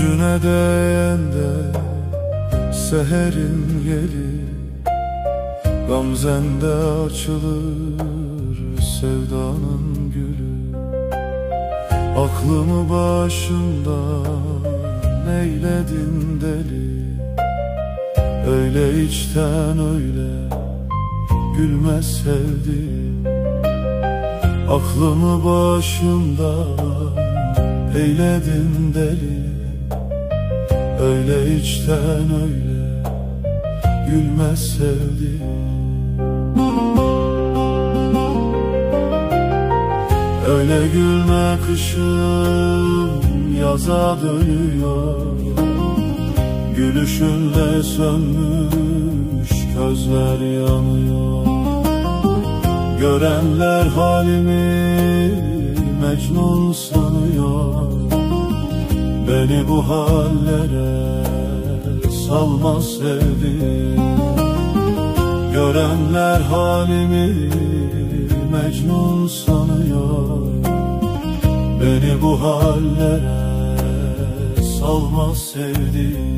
Yüzüne değende seherin gelir, gamzende açılır sevdanın gülü. Aklımı başımdan eyledin deli, öyle içten öyle gülmez sevdim. Aklımı başımdan eyledin deli, öyle içten öyle gülmez sevdim. Öyle gülme kışım yaza dönüyor, gülüşünle sönmüş gözler yanıyor. Görenler halimi Mecnun sanıyor, beni bu hallere salma sevdim. Görenler halimi Mecnun sanıyor, beni bu hallere salma sevdim.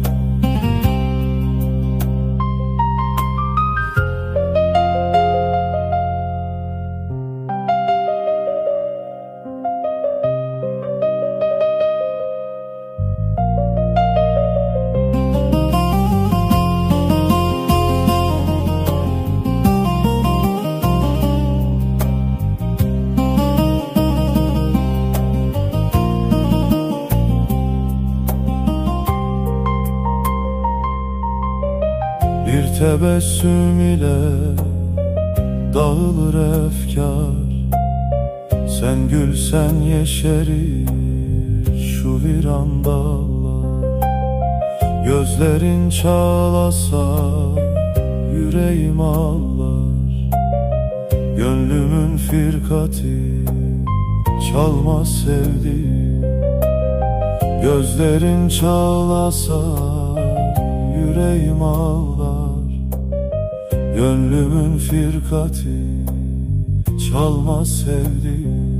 Bir tebessüm ile dağılır efkar, sen gülsen yeşerir şu viran dağlar. Gözlerin çağlasa yüreğim ağlar, gönlümün firkati çalmaz sevdim. Gözlerin çağlasa yüreğim ağlar, gönlümün firkati çalmaz sevdim.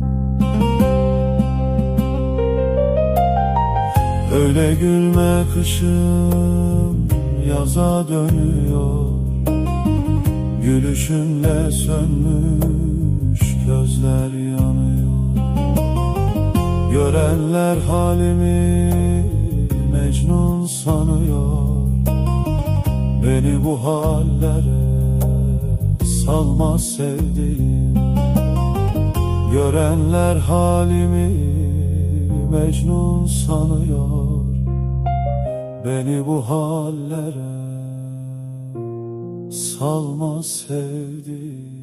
Öyle gülme kışım yaza dönüyor, gülüşünle sönmüş gözler yanıyor. Görenler halimi Mecnun sanıyor, beni bu hallere salma sevdim. Görenler halimi Mecnun sanıyor, beni bu hallere salma sevdim.